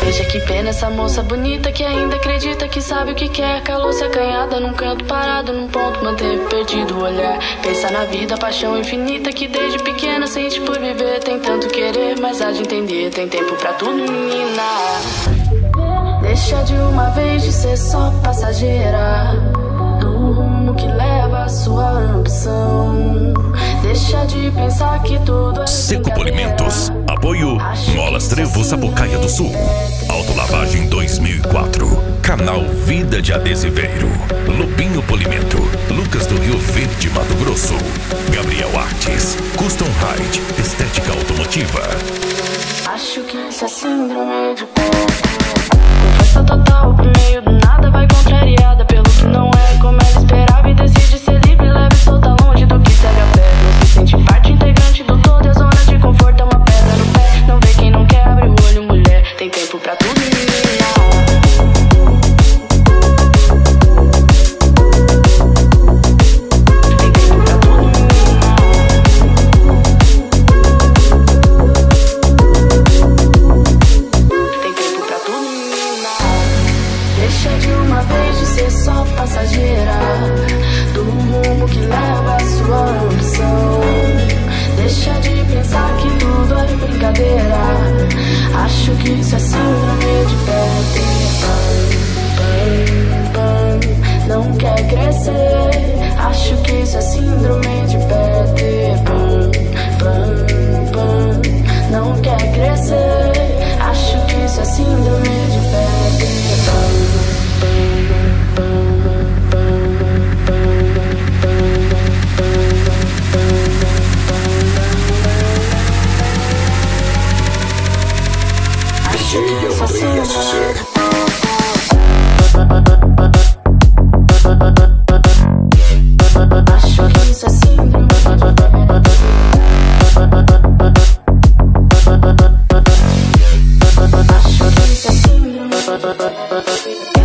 Veja que pena essa moça bonita que ainda acredita que sabe o que quer. Calou-se acanhada num canto parado, num ponto manteve perdido o olhar. Pensa na vida, a paixão infinita que desde pequena sente por viver. Tem tanto querer, mas há de entender, tem tempo pra tudo, menina. Deixa de uma vez de ser só passageira do rumo que leva a sua ambição. Deixa de pensar que tudo é Seco Polimentos. Apoio Molas Trevo, Sapucaia do Sul. Autolavagem 2004. Canal Vida de Adesiveiro. Lupinho Polimento. Lucas do Rio Verde, Mato Grosso. Gabriel Artes. Custom Ride. Estética automotiva. Acho que isso é síndrome de pouco. Força total pro meio do nada, vai contrariada pelo que não é como ela esperava e decide ser livre, leve e solta longe do que segue a pé. Não se sente parte integrante do todo e a zona de conforto é uma pedra no pé. Não vê quem não quer, abre o olho, mulher. Tem tempo pra tudo, menina. Só passageira do rumo que leva a sua ambição. Deixa de pensar que tudo é brincadeira. Acho que isso é síndrome de Peter Pan. Não quer crescer. Acho que isso é síndrome de Peter Pan. Não quer crescer. Acho que isso é síndrome de Peter Pan. Acho que isso é síndrome de